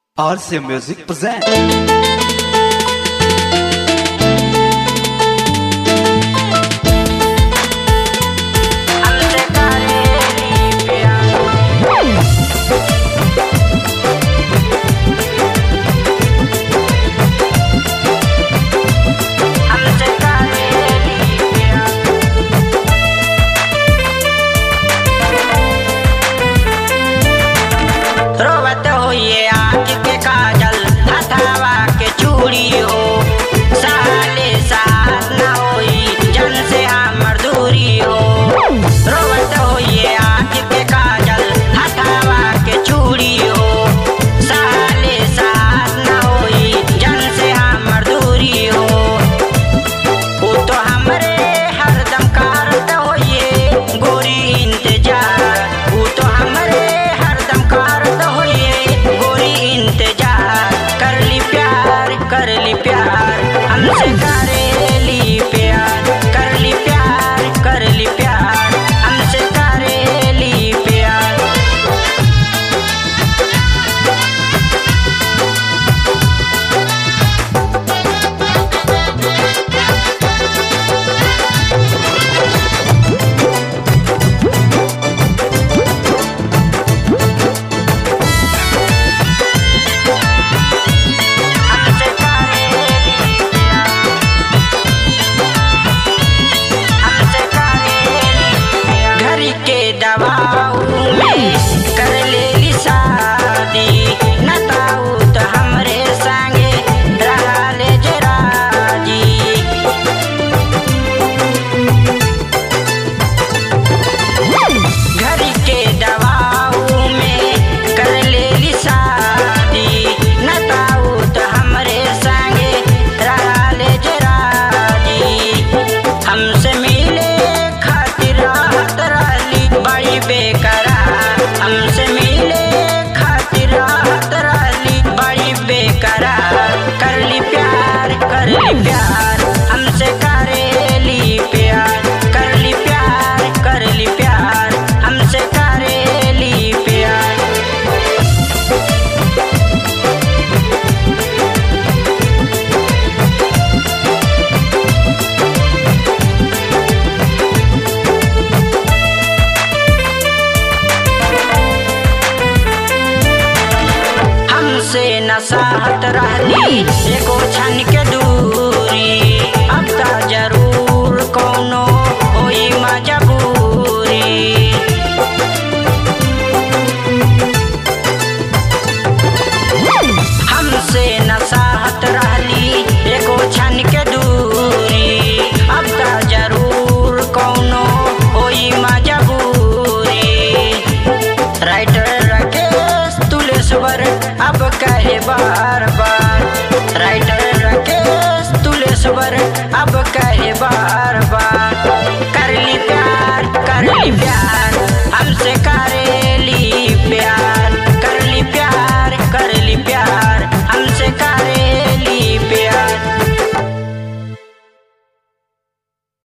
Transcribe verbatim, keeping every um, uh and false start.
R C Music present. रोवत हो ये आँख के काजल हथावा के चूड़ी हो साले साथ न होई जन से हमर दूरी हो। रोवत हो ये आँख के काजल हथावा के चूड़ी हो साले साथ न होई जन से हमर दूरी हो। वो तो हमरे हरदम करत हो ये गोरी इंतजार, वो तो हमरे हरदम करत हो ये गोरी इंतजार। कर ली प्यार कर ली प्यार हमसे करेली प्यार, कर ली प्यार कर ली प्यार हमसे करेली प्यार। हमसे करेली प्यार, हमसे करेली प्यार। घर के दवाऊ में कर लेली शादी, नताऊ तो हमरे संगे रहा ले जराजी। घर के दवाऊ में कर लेली शादी, नताऊ तो हमरे संगे रहा ले जराजी। हमसे मिले खातिर राहत रहली बड़ी बेकरार, हमसे मिले खातिर राहत रहली बड़ी बेकरार। कर ली प्यार कर ली प्यार हमसे करेली प्यार, कर ली प्यार कर ली प्यार हमसे करेली प्यार। हमसे नसाहत रहली एको क्षण के दूरी, अब ता जरूर कौनो होई मजबूरी। हमसे नसाहत रहली एको क्षण के दूरी, अब ता जरूर कौनो होई मजबूरी। राइटर राकेश तुलेश्वर अब कहे बार बार, राइटर राकेश तुलेश्वर अब कहे बार बार।